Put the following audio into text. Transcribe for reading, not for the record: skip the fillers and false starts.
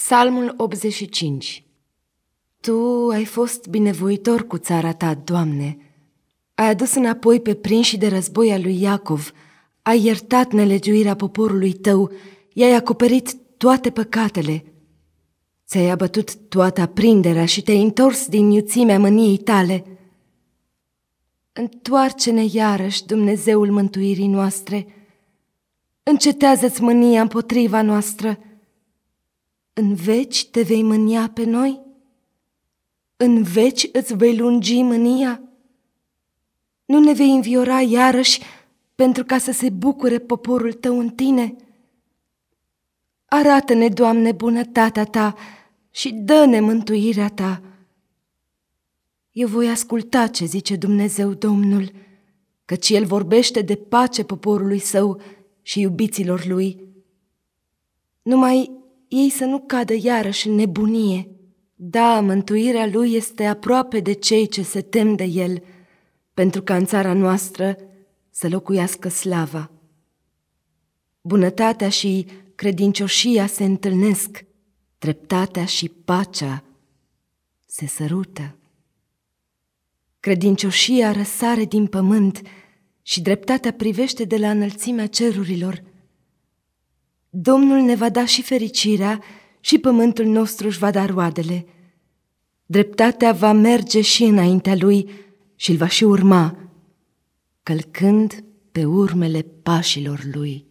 Psalmul 85. Tu ai fost binevoitor cu țara ta, Doamne. Ai adus înapoi pe prinși de război al lui Iacov, ai iertat nelegiuirea poporului tău, i-ai acoperit toate păcatele. Ți-ai abătut toată aprinderea și te-ai întors din iuțimea mâniei tale. Întoarce-ne iarăși, Dumnezeul mântuirii noastre. Încetează-ți mânia împotriva noastră. În veci te vei mânia pe noi? În veci îți vei lungi mânia? Nu ne vei înviora iarăși pentru ca să se bucure poporul tău în tine? Arată-ne, Doamne, bunătatea ta și dă-ne mântuirea ta. Eu voi asculta ce zice Dumnezeu Domnul, căci El vorbește de pace poporului său și iubiților lui. Numai ei să nu cadă iarăși în nebunie. Da, mântuirea lui este aproape de cei ce se tem de El, pentru ca în țara noastră să locuiască slava. Bunătatea și credincioșia se întâlnesc, dreptatea și pacea se sărută. Credincioșia răsare din pământ și dreptatea privește de la înălțimea cerurilor. Domnul ne va da și fericirea și pământul nostru își va da roadele. Dreptatea va merge și înaintea lui și îl va și urma, călcând pe urmele pașilor lui.